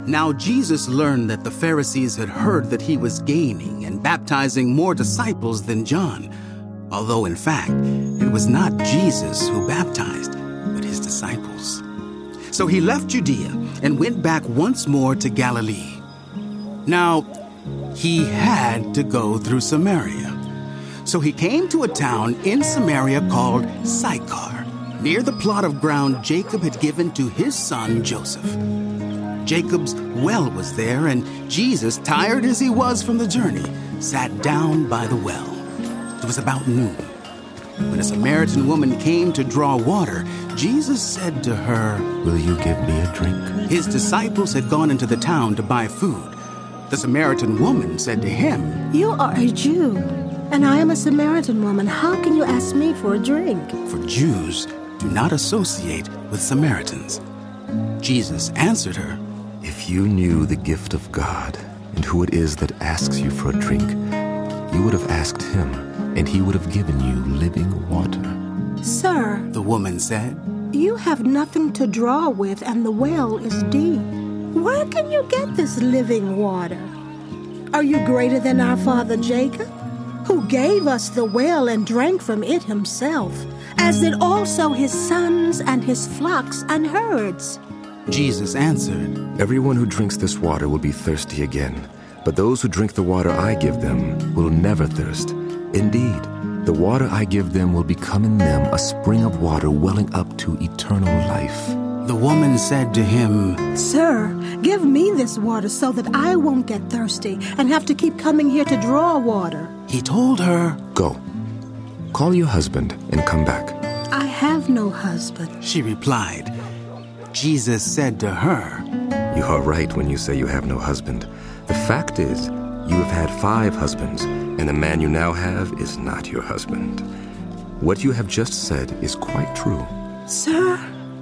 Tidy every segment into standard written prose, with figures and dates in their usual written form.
Now Jesus learned that the Pharisees had heard that he was gaining and baptizing more disciples than John, although in fact it was not Jesus who baptized, but his disciples. So he left Judea and went back once more to Galilee. Now, he had to go through Samaria. So he came to a town in Samaria called Sychar, near the plot of ground Jacob had given to his son Joseph. Jacob's well was there, and Jesus, tired as he was from the journey, sat down by the well. It was about noon. When a Samaritan woman came to draw water, Jesus said to her, "Will you give me a drink?" His disciples had gone into the town to buy food. The Samaritan woman said to him, "You are a Jew, and I am a Samaritan woman. How can you ask me for a drink?" For Jews do not associate with Samaritans. Jesus answered her, "If you knew the gift of God and who it is that asks you for a drink, you would have asked him, and he would have given you living water." "Sir," the woman said, "you have nothing to draw with, and the well is deep. Where can you get this living water? Are you greater than our father Jacob, who gave us the well and drank from it himself, as did also his sons and his flocks and herds?" Jesus answered, "Everyone who drinks this water will be thirsty again, but those who drink the water I give them will never thirst. Indeed, the water I give them will become in them a spring of water welling up to eternal life." The woman said to him, "Sir, give me this water so that I won't get thirsty and have to keep coming here to draw water." He told her, "Go, call your husband and come back." "I have no husband," she replied. Jesus said to her, "You are right when you say you have no husband. The fact is, you have had 5 husbands, and the man you now have is not your husband. What you have just said is quite true." "Sir,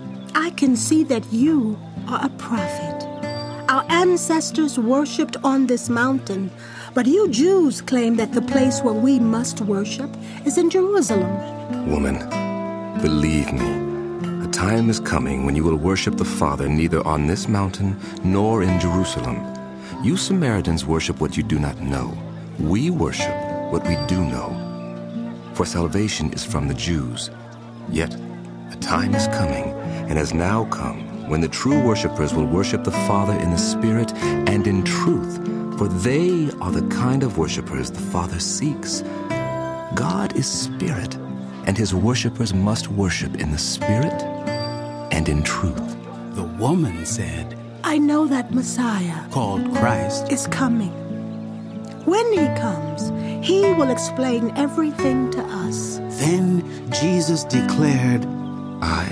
I can see that you are a prophet. Our ancestors worshipped on this mountain, but you Jews claim that the place where we must worship is in Jerusalem." "Woman, believe me, a time is coming when you will worship the Father neither on this mountain nor in Jerusalem. You Samaritans worship what you do not know. We worship what we do know. For salvation is from the Jews. Yet a time is coming, and has now come, when the true worshipers will worship the Father in the Spirit and in truth, for they are the kind of worshipers the Father seeks. God is Spirit, and his worshipers must worship in the Spirit and in truth." The woman said, "I know that Messiah, called Christ, is coming. When he comes, he will explain everything to us." Then Jesus declared, "I,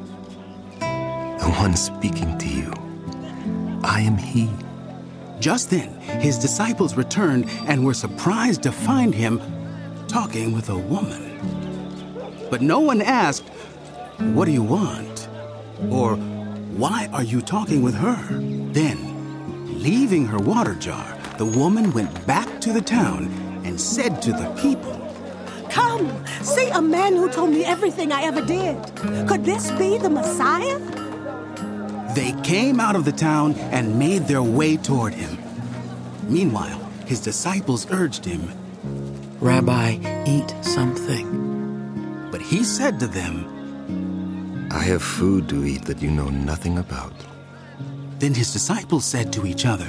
the one speaking to you, I am he." Just then, his disciples returned and were surprised to find him talking with a woman. But no one asked, "What do you want?" or "Why are you talking with her?" Then, leaving her water jar, the woman went back to the town and said to the people, "Come, see a man who told me everything I ever did. Could this be the Messiah?" They came out of the town and made their way toward him. Meanwhile, his disciples urged him, "Rabbi, eat something." but he said to them, "I have food to eat that you know nothing about." Then his disciples said to each other,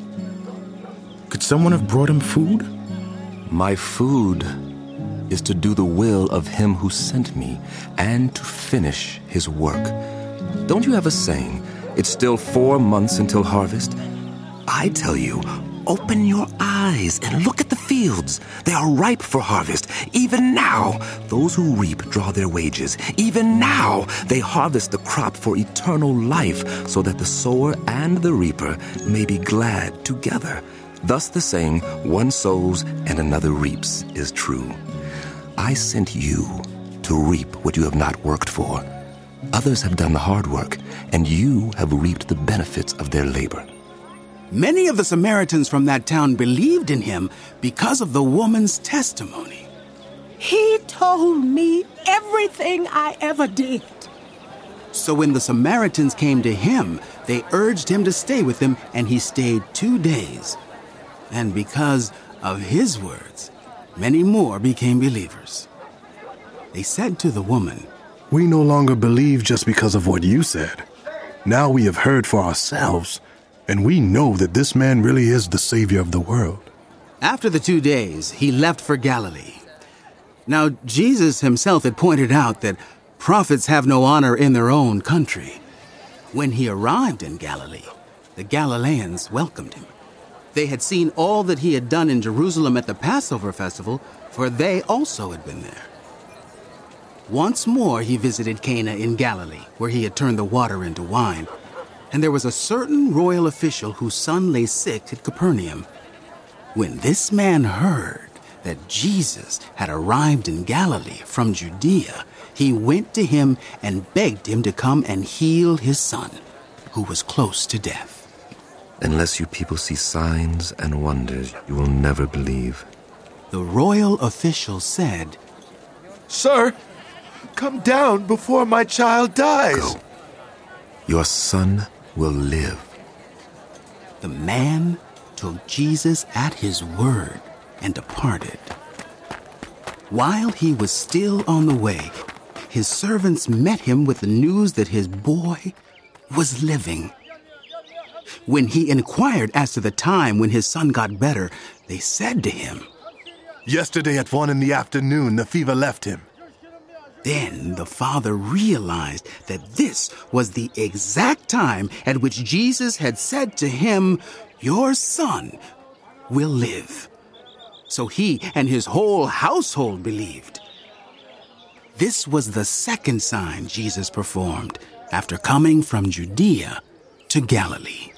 "Could someone have brought him food?" My food is to do the will of him who sent me and to finish his work. Don't you have a saying, it's still 4 months until harvest? I tell you, open your eyes and look at the fields. They are ripe for harvest. Even now, those who reap draw their wages. Even now, they harvest the crop for eternal life, so that the sower and the reaper may be glad together. Thus the saying, one sows and another reaps, is true. I sent you to reap what you have not worked for. Others have done the hard work, and you have reaped the benefits of their labor." Many of the Samaritans from that town believed in him because of the woman's testimony. "He told me everything I ever did." So when the Samaritans came to him, They urged him to stay with them, and he stayed 2 days. And because of his words, many more became believers. They said to the woman, "We no longer believe just because of what you said. Now we have heard for ourselves, and we know that this man really is the Savior of the world." After the 2 days, he left for Galilee. Now, Jesus himself had pointed out that prophets have no honor in their own country. When he arrived in Galilee, the Galileans welcomed him. They had seen all that he had done in Jerusalem at the Passover festival, for they also had been there. Once more he visited Cana in Galilee, where he had turned the water into wine. And there was a certain royal official whose son lay sick at Capernaum. When this man heard that Jesus had arrived in Galilee from Judea, he went to him and begged him to come and heal his son, who was close to death. Unless you people see signs and wonders, you will never believe. The royal official said, "Sir, come down before my child dies." Go. Your son will live. The man took Jesus at his word and departed. While he was still on the way, his servants met him with the news that his boy was living. When he inquired as to the time when his son got better, they said to him, "Yesterday at 1 p.m, the fever left him." Then the father realized that this was the exact time at which Jesus had said to him, "Your son will live." So he and his whole household believed. This was the second sign Jesus performed after coming from Judea to Galilee.